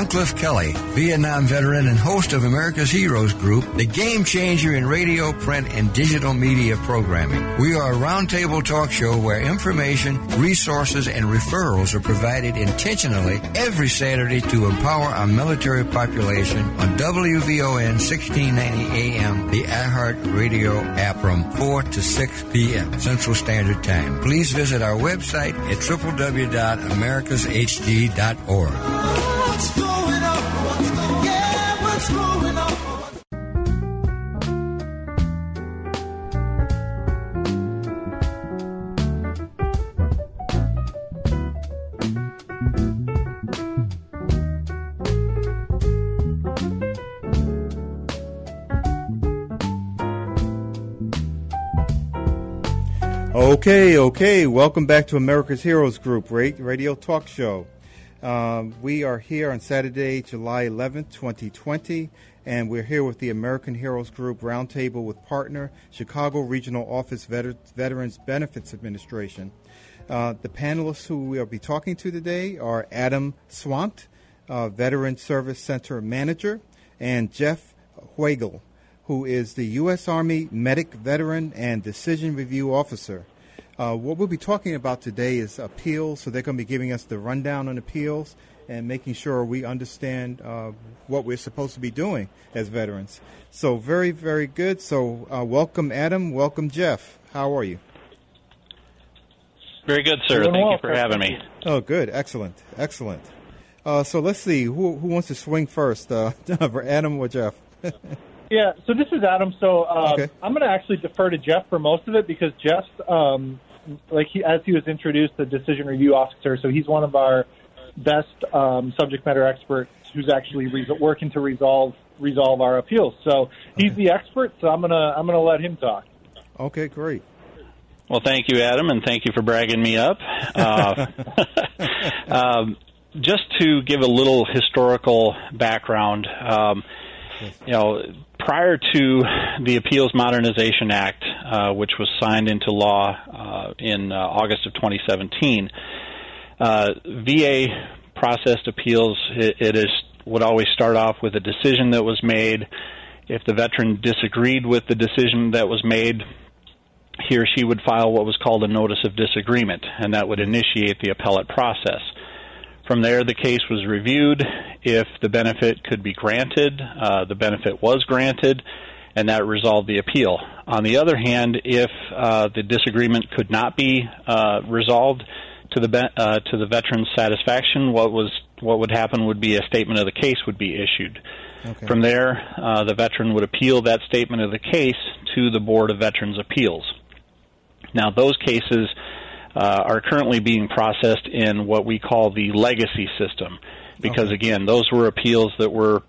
I'm Cliff Kelly, Vietnam veteran and host of America's Heroes Group, the game changer in radio, print, and digital media programming. We are a roundtable talk show where information, resources, and referrals are provided intentionally every Saturday to empower our military population on WVON 1690 AM, the iHeart Radio app from 4 to 6 p.m. Central Standard Time. Please visit our website at www.americashd.org. What's going on? What's going on? Okay. Welcome back to America's Heroes Group radio talk show. We are here on Saturday, July 11th, 2020, and we're here with the American Heroes Group Roundtable with partner, Chicago Regional Office Veterans Benefits Administration. The panelists who we'll be talking to today are Adam Swant, Veteran Service Center Manager, and Jeff Weigel, who is the U.S. Army Medic Veteran and Decision Review Officer. What we'll be talking about today is appeals, so they're going to be giving us the rundown on appeals and making sure we understand what we're supposed to be doing as veterans. So very, very good. So welcome, Adam. Welcome, Jeff. How are you? Very good, sir. Thank you for having me. Oh, good. Excellent. So let's see. Who wants to swing first, for Adam or Jeff? Yeah, so this is Adam. So Okay. I'm going to actually defer to Jeff for most of it because Jeff's, as he was introduced, the decision review officer, so he's one of our best subject matter experts who's actually working to resolve our appeals. So he's the expert, so I'm gonna let him talk. Okay, great. Well, thank you, Adam, and thank you for bragging me up. Just to give a little historical background, prior to the Appeals Modernization Act, which was signed into law in August of 2017, VA processed appeals. It would always start off with a decision that was made. If the veteran disagreed with the decision that was made, he or she would file what was called a notice of disagreement, and that would initiate the appellate process. From there, the case was reviewed. If the benefit could be granted, the benefit was granted, and that resolved the appeal. On the other hand, if the disagreement could not be resolved to the veteran's satisfaction, what would happen would be a statement of the case would be issued. Okay. From there, the veteran would appeal that statement of the case to the Board of Veterans' Appeals. Now, those cases are currently being processed in what we call the legacy system because, Okay. again, those were appeals that were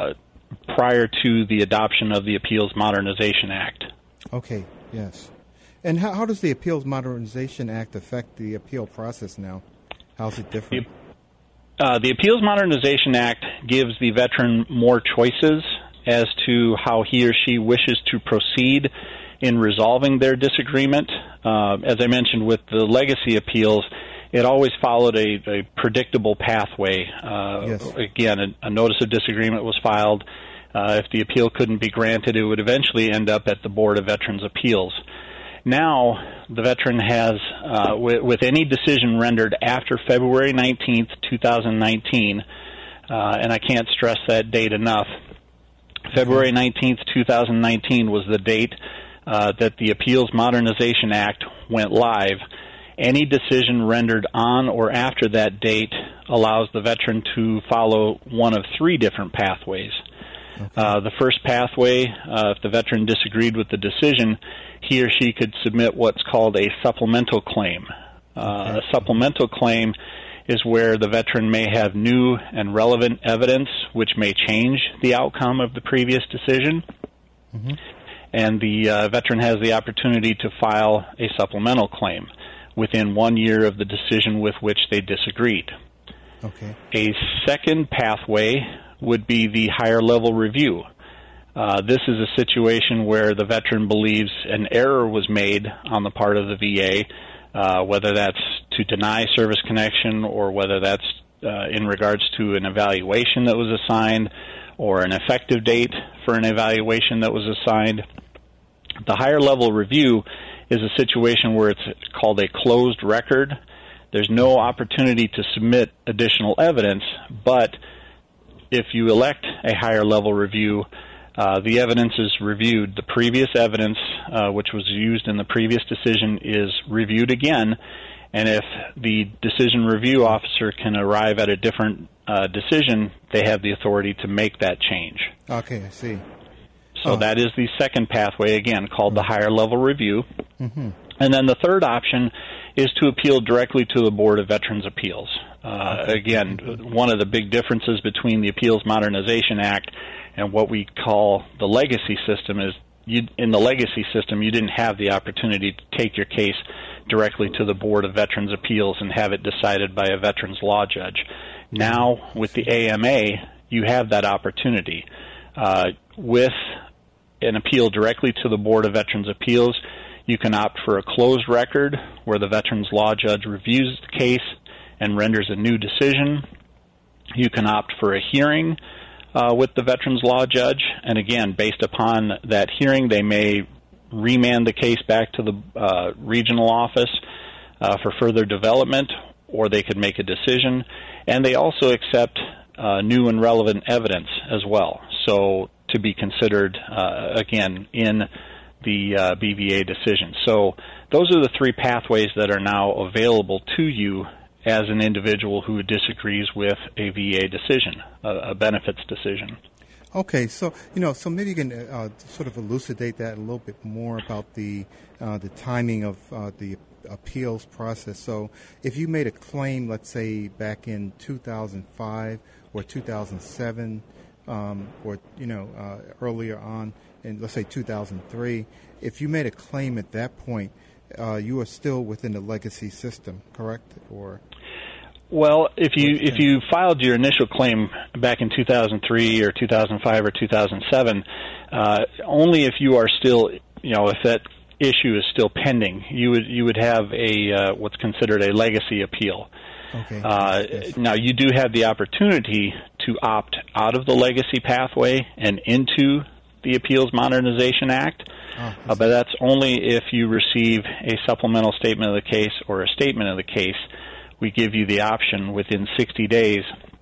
prior to the adoption of the Appeals Modernization Act. Okay, yes. And how does the Appeals Modernization Act affect the appeal process now? How's it different? The Appeals Modernization Act gives the veteran more choices as to how he or she wishes to proceed in resolving their disagreement. As I mentioned with the legacy appeals, it always followed a predictable pathway. Yes. Again, a notice of disagreement was filed. If the appeal couldn't be granted, it would eventually end up at the Board of Veterans' Appeals. Now, the veteran has, with any decision rendered after February 19th, 2019, and I can't stress that date enough, February 19th, 2019 was the date that the Appeals Modernization Act went live. Any decision rendered on or after that date allows the veteran to follow one of three different pathways. Okay. The first pathway, if the veteran disagreed with the decision, he or she could submit what's called a supplemental claim. A supplemental claim is where the veteran may have new and relevant evidence which may change the outcome of the previous decision. Mm-hmm. And the veteran has the opportunity to file a supplemental claim within 1 year of the decision with which they disagreed. Okay. A second pathway would be the higher level review. This is a situation where the veteran believes an error was made on the part of the VA, whether that's to deny service connection or whether that's in regards to an evaluation that was assigned or an effective date for an evaluation that was assigned. The higher level review is a situation where it's called a closed record. There's no opportunity to submit additional evidence, but if you elect a higher level review, the evidence is reviewed. The previous evidence, which was used in the previous decision, is reviewed again, and if the decision review officer can arrive at a different decision, they have the authority to make that change. Okay, I see. So that is the second pathway, again, called the higher level review. Mm-hmm. And then the third option is to appeal directly to the Board of Veterans' Appeals. Again, one of the big differences between the Appeals Modernization Act and what we call the legacy system is in the legacy system, you didn't have the opportunity to take your case directly to the Board of Veterans' Appeals and have it decided by a veterans law judge. Now, with the AMA, you have that opportunity. With an appeal directly to the Board of Veterans' Appeals, you can opt for a closed record where the veterans law judge reviews the case and renders a new decision. You can opt for a hearing with the veterans law judge, and again, based upon that hearing, they may remand the case back to the regional office for further development, or they could make a decision. And they also accept new and relevant evidence as well, so to be considered, again, in the BVA decision. So those are the three pathways that are now available to you as an individual who disagrees with a VA decision, a benefits decision. Okay, so so maybe you can sort of elucidate that a little bit more about the timing of the appeals process. So, if you made a claim, let's say back in 2005 or 2007, or earlier on, in let's say 2003, if you made a claim at that point, you are still within the legacy system, correct? Or well, if you filed your initial claim back in 2003 or 2005 or 2007, only if you are still, if that issue is still pending, you would have a what's considered a legacy appeal. Okay. Yes. Now, you do have the opportunity to opt out of the legacy pathway and into the Appeals Modernization Act, but that's only if you receive a supplemental statement of the case or a statement of the case. We give you the option within 60 days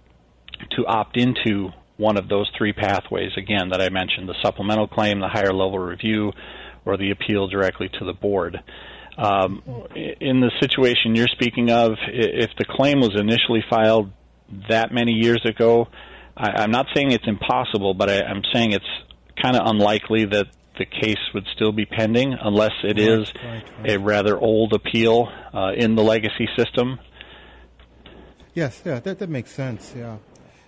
to opt into one of those three pathways, again, that I mentioned, the supplemental claim, the higher level review, or the appeal directly to the board. In the situation you're speaking of, if the claim was initially filed that many years ago, I'm not saying it's impossible, but I'm saying it's kind of unlikely that the case would still be pending unless it is a rather old appeal in the legacy system. Yes, yeah, that makes sense. Yeah.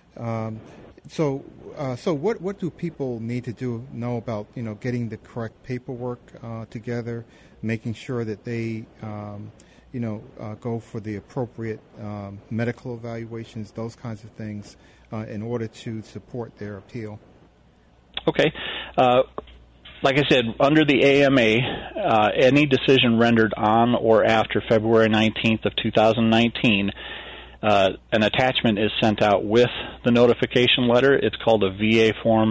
So what do people need to know about getting the correct paperwork together, making sure that they go for the appropriate medical evaluations, those kinds of things, in order to support their appeal? Okay. Like I said, under the AMA, any decision rendered on or after February 19th of 2019, an attachment is sent out with the notification letter. It's called a VA Form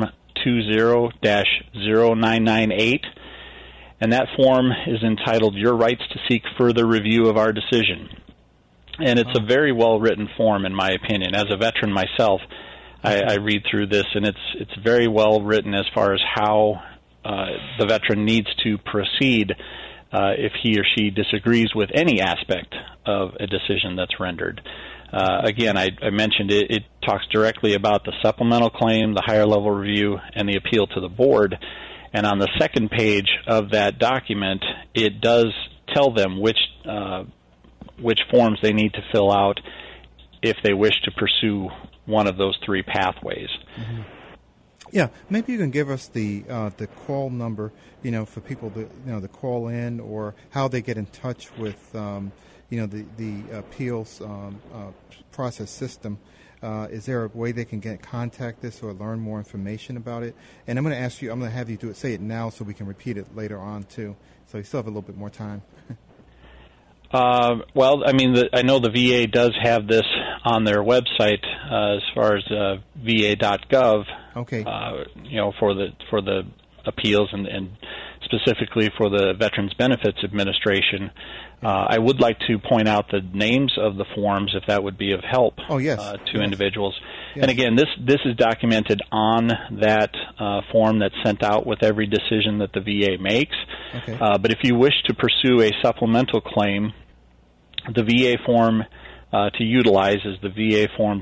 20-0998, and that form is entitled Your Rights to Seek Further Review of Our Decision. And it's a very well-written form, in my opinion. As a veteran myself, I read through this, and it's very well written as far as how the veteran needs to proceed if he or she disagrees with any aspect of a decision that's rendered. Again, I mentioned it talks directly about the supplemental claim, the higher level review, and the appeal to the board. And on the second page of that document, it does tell them which forms they need to fill out if they wish to pursue one of those three pathways. Mm-hmm. Yeah, maybe you can give us the call number, for people to call in, or how they get in touch with the appeals process system. Is there a way they can contact this or learn more information about it? And I'm going to have you say it now so we can repeat it later on too. So you still have a little bit more time. Well, I mean, I know the VA does have this on their website as far as va.gov. Okay. For the appeals and specifically for the Veterans Benefits Administration. I would like to point out the names of the forms, if that would be of help to individuals. Yes. And again, this is documented on that form that's sent out with every decision that the VA makes. Okay. But if you wish to pursue a supplemental claim, the VA form to utilize is the VA form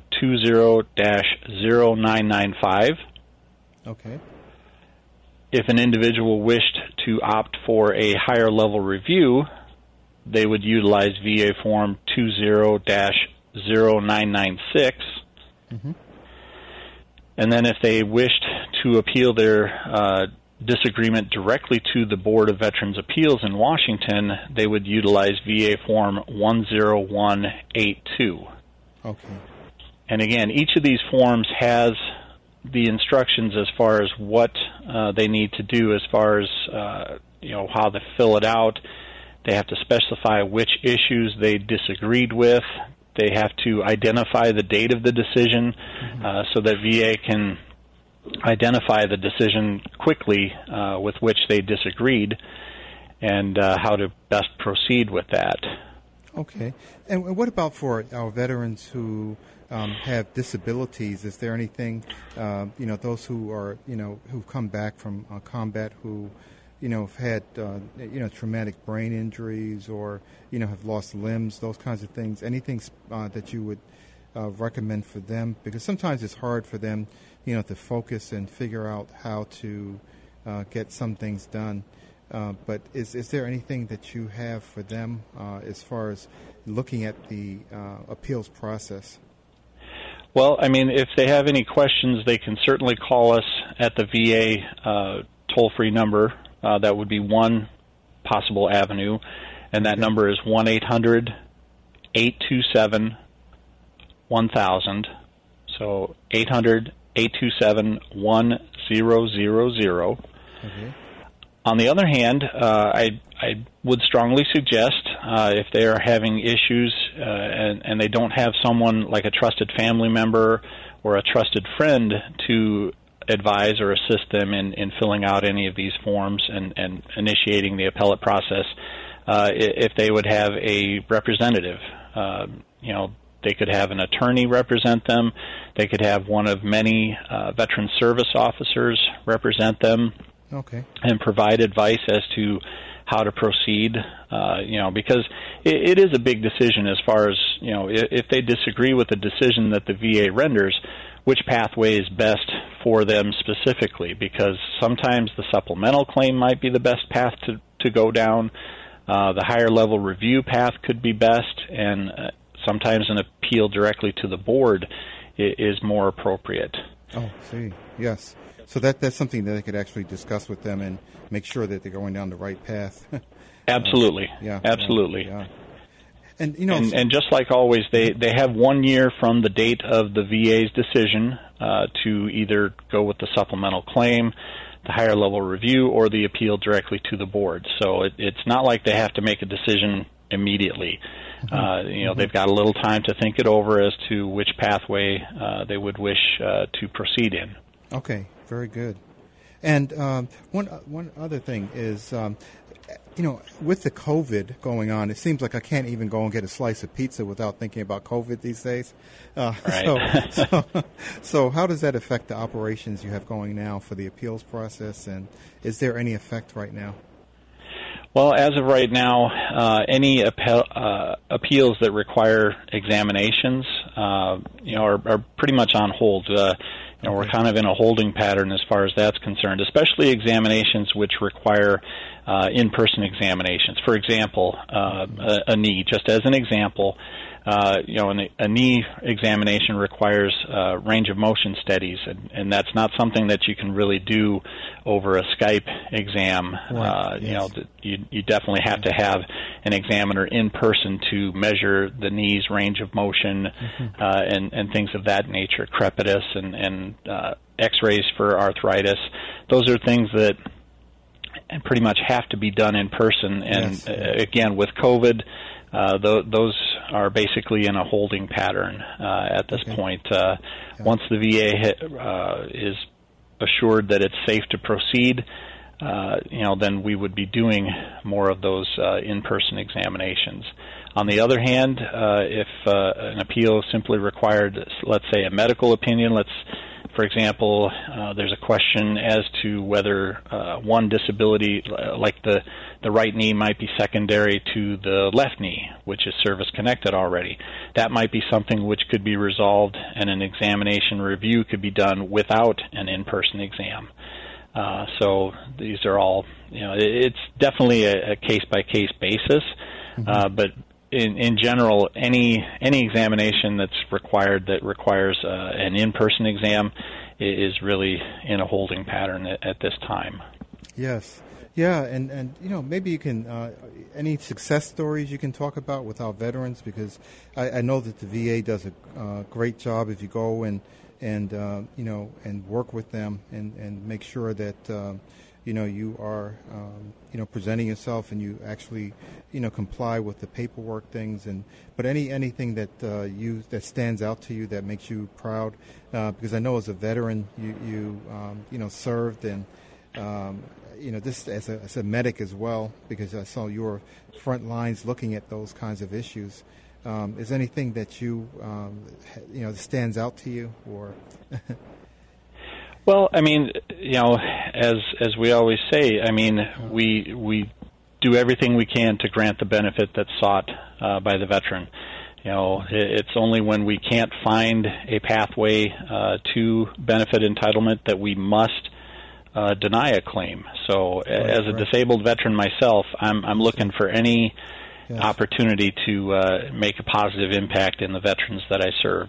20-0995. Okay. If an individual wished to opt for a higher level review, they would utilize VA form 20-0996. Mm-hmm. And then if they wished to appeal their disagreement directly to the Board of Veterans Appeals in Washington, they would utilize VA form 10182. Okay. And again, each of these forms has the instructions as far as what they need to do, as far as how to fill it out. They have to specify which issues they disagreed with. They have to identify the date of the decision so that VA can identify the decision quickly with which they disagreed and how to best proceed with that. Okay. And what about for our veterans who have disabilities? Is there anything, those who are, who've come back from combat who, have had, traumatic brain injuries or, have lost limbs, those kinds of things, anything that you would recommend for them? Because sometimes it's hard for them, to focus and figure out how to get some things done. But is there anything that you have for them as far as looking at the appeals process? Well, I mean, if they have any questions, they can certainly call us at the VA toll-free number. That would be one possible avenue, and that number is 1-800-827-1000. So 800-827-1000. Okay. On the other hand, I would strongly suggest if they are having issues and they don't have someone like a trusted family member or a trusted friend to advise or assist them in filling out any of these forms and initiating the appellate process, if they would have a representative. They could have an attorney represent them. They could have one of many veteran service officers represent them. Okay. And provide advice as to how to proceed, because it is a big decision as far as, if they disagree with the decision that the VA renders, which pathway is best for them specifically, because sometimes the supplemental claim might be the best path to go down. The higher level review path could be best, and sometimes an appeal directly to the board is more appropriate. Oh, see, yes. So that's something that they could actually discuss with them and make sure that they're going down the right path. Absolutely. Absolutely. Yeah. And and just like always, they have 1 year from the date of the VA's decision to either go with the supplemental claim, the higher level review, or the appeal directly to the board. So it's not like they have to make a decision immediately. They've got a little time to think it over as to which pathway they would wish to proceed in. Okay, very good. And one other thing is, with the COVID going on, it seems like I can't even go and get a slice of pizza without thinking about COVID these days. Right. So how does that affect the operations you have going now for the appeals process, and is there any effect right now? Well, as of right now, any appeals that require examinations, are pretty much on hold. We're kind of in a holding pattern as far as that's concerned, especially examinations which require in-person examinations. For example, a knee, just as an example, a knee examination requires range of motion studies, and that's not something that you can really do over a Skype exam. Right. Yes. You definitely have to have an examiner in person to measure the knee's range of motion and things of that nature, crepitus and X-rays for arthritis. Those are things that pretty much have to be done in person. And again, with COVID, those are basically in a holding pattern at this point. Once the VA is assured that it's safe to proceed, then we would be doing more of those in-person examinations. On the other hand, if an appeal simply required, let's say, a medical opinion, for example, there's a question as to whether one disability, like the right knee, might be secondary to the left knee, which is service-connected already. That might be something which could be resolved, and an examination review could be done without an in-person exam. So these are all, it's definitely a case-by-case basis, but in general, any examination that's required that requires an in-person exam is really in a holding pattern at this time. Yes. Yeah, and maybe you can, any success stories you can talk about with our veterans, because I know that the VA does a great job if you go and work with them and make sure that you are presenting yourself and you actually comply with the paperwork things. But anything that that stands out to you that makes you proud, because I know as a veteran you served and this as a medic as well, because I saw your front lines looking at those kinds of issues. Is anything that you stands out to you, or? Well, I mean, as we always say, I mean, we do everything we can to grant the benefit that's sought by the veteran. It's only when we can't find a pathway to benefit entitlement that we must deny a claim. So, as a disabled veteran myself, I'm looking for any opportunity to make a positive impact in the veterans that I serve.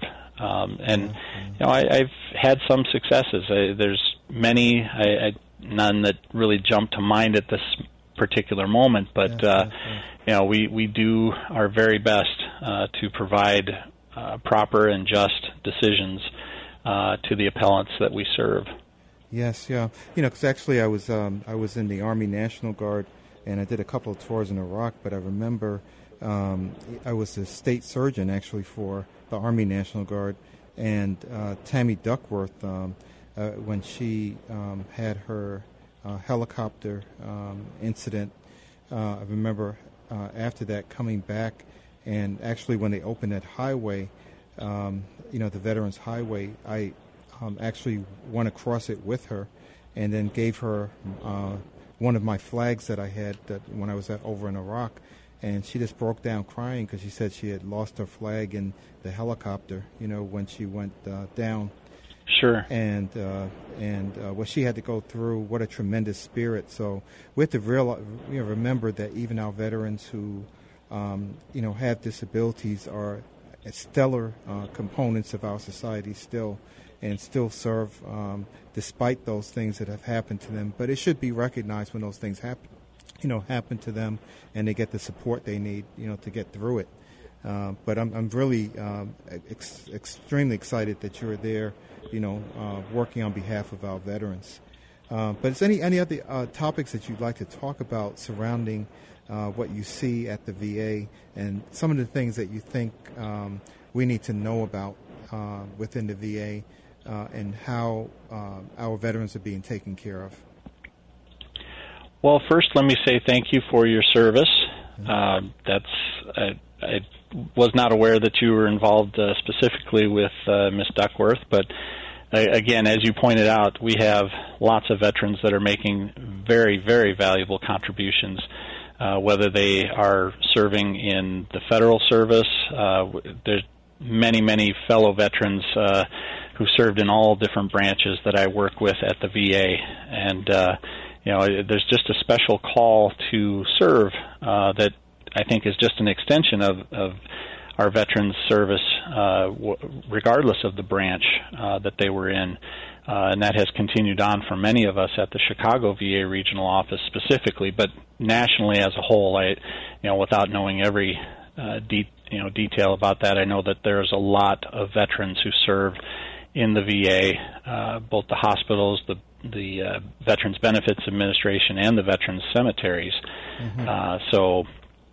I've had some successes. There's many, none that really jump to mind at this particular moment, but we do our very best to provide proper and just decisions to the appellants that we serve. Yes, yeah. Because actually I was in the Army National Guard, and I did a couple of tours in Iraq, but I remember I was the state surgeon actually for the Army National Guard, and Tammy Duckworth, when she had her helicopter incident, I remember after that coming back, and actually when they opened that highway, the Veterans Highway, I actually went across it with her and then gave her one of my flags that I had when I was over in Iraq, and she just broke down crying because she said she had lost her flag in the helicopter, when she went down. Sure. And what she had to go through, what a tremendous spirit. So we have to remember that even our veterans who, have disabilities are stellar components of our society still, and still serve despite those things that have happened to them. But it should be recognized when those things happen to them, and they get the support they need, to get through it. But I'm really extremely excited that you're there, working on behalf of our veterans. But is any other topics that you'd like to talk about surrounding what you see at the VA, and some of the things that you think we need to know about within the VA, and how our veterans are being taken care of? Well, first, let me say thank you for your service. I was not aware that you were involved specifically with Ms. Duckworth, but again, as you pointed out, we have lots of veterans that are making very, very valuable contributions, whether they are serving in the federal service. There's many, many fellow veterans who served in all different branches that I work with at the VA, and there's just a special call to serve that I think is just an extension of our veterans' service, regardless of the branch that they were in. And that has continued on for many of us at the Chicago VA Regional Office specifically, but nationally as a whole. Without knowing every detail about that, I know that there's a lot of veterans who serve in the VA, both the hospitals, the Veterans Benefits Administration, and the Veterans Cemeteries. Mm-hmm. So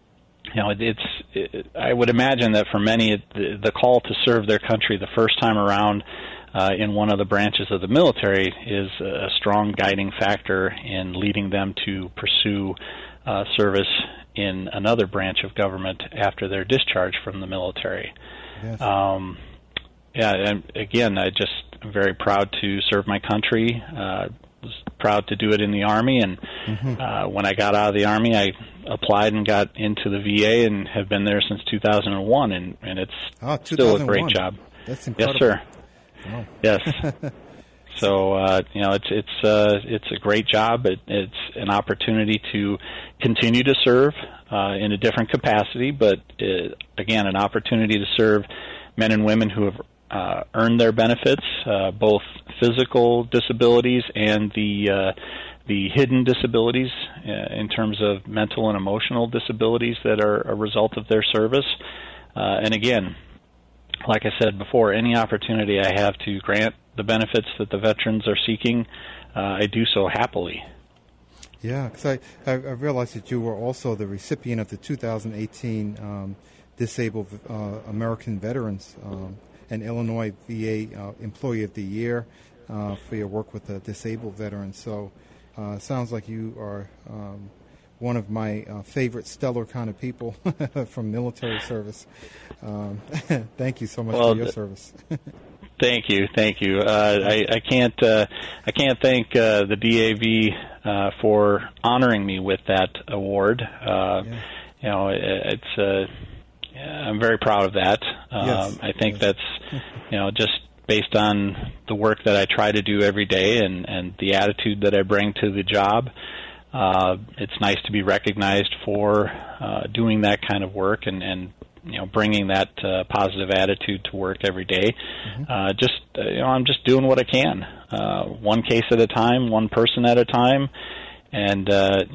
I would imagine that for many, the call to serve their country the first time around in one of the branches of the military is a strong guiding factor in leading them to pursue service in another branch of government after their discharge from the military. Yes. And again, I'm very proud to serve my country. Was proud to do it in the Army, and when I got out of the Army, I applied and got into the VA and have been there since 2001, and it's still a great job. That's incredible. Yes, sir. Wow. Yes. So it's a great job. It's an opportunity to continue to serve in a different capacity, but again, an opportunity to serve men and women who have earned their benefits, both physical disabilities and the hidden disabilities in terms of mental and emotional disabilities that are a result of their service. And again, like I said before, any opportunity I have to grant the benefits that the veterans are seeking, I do so happily. Yeah, because I realized that you were also the recipient of the 2018 Disabled American Veterans and Illinois VA Employee of the Year for your work with the disabled veterans. So it sounds like you are one of my favorite stellar kind of people from military service. Thank you so much for your service. Thank you. I can't thank the DAV for honoring me with that award. I'm very proud of that. Yes. I think that's just based on the work that I try to do every day and the attitude that I bring to the job. It's nice to be recognized for doing that kind of work and bringing that positive attitude to work every day. I'm just doing what I can, one case at a time, one person at a time, and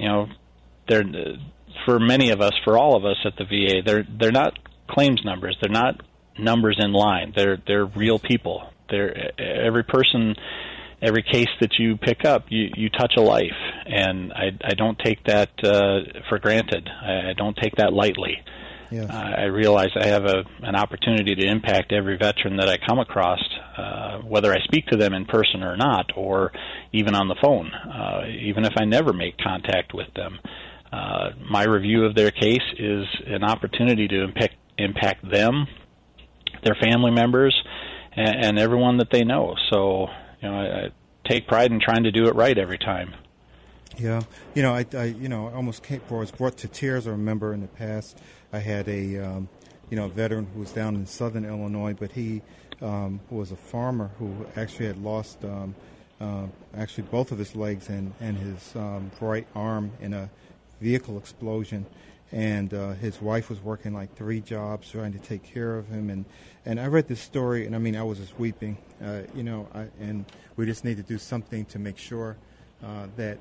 for many of us, for all of us at the VA, they're not claims numbers. They're not numbers in line. They're real people. Every person, every case that you pick up, you touch a life, and I don't take that for granted. I don't take that lightly. Yes. I realize I have an opportunity to impact every veteran that I come across, whether I speak to them in person or not, or even on the phone, even if I never make contact with them. My review of their case is an opportunity to impact them, their family members, and everyone that they know. So, I take pride in trying to do it right every time. Yeah, I almost was brought to tears. I remember in the past I had a veteran who was down in southern Illinois, but he was a farmer who actually had lost actually both of his legs and his right arm in a vehicle explosion, and his wife was working like 3 jobs trying to take care of him, and I read this story, and I mean I was just weeping, and we just need to do something to make sure that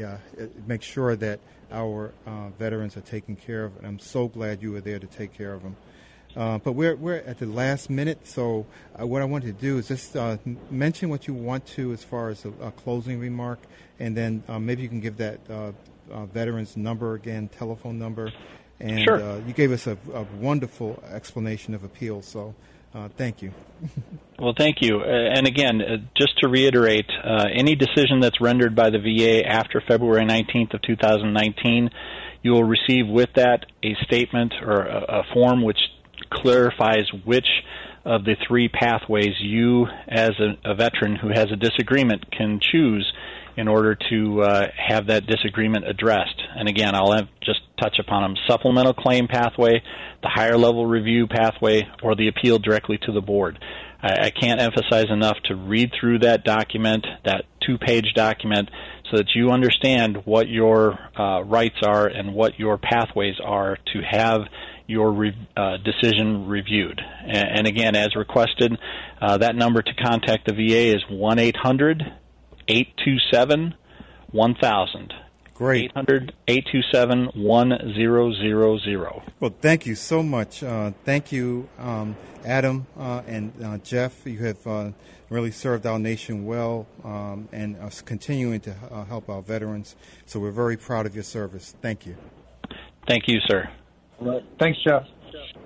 our veterans are taken care of, and I'm so glad you were there to take care of them. But we're at the last minute, so what I want to do is just mention what you want to as far as a closing remark, and then maybe you can give that veteran's number again, telephone number. And sure. You gave us a wonderful explanation of appeals, so thank you. Well, thank you. And again, just to reiterate, any decision that's rendered by the VA after February 19th of 2019, you will receive with that a statement or a form which clarifies which of the 3 pathways you, as a veteran who has a disagreement, can choose in order to have that disagreement addressed. And again, I'll just touch upon them: supplemental claim pathway, the higher level review pathway, or the appeal directly to the board. I can't emphasize enough to read through that document, that 2-page document, so that you understand what your rights are and what your pathways are to have your decision reviewed. And again, as requested, that number to contact the VA is 1-800-827-1000. Great. 800-827-1000. Well, thank you so much. Thank you, Adam and Jeff. You have really served our nation well and us continuing to help our veterans. So we're very proud of your service. Thank you. Thank you, sir. Right. Thanks, Jeff.